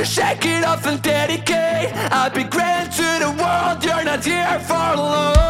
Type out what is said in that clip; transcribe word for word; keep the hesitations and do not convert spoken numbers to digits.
to shake it off and dedicate. I'll be grand to the world, you're not here for long.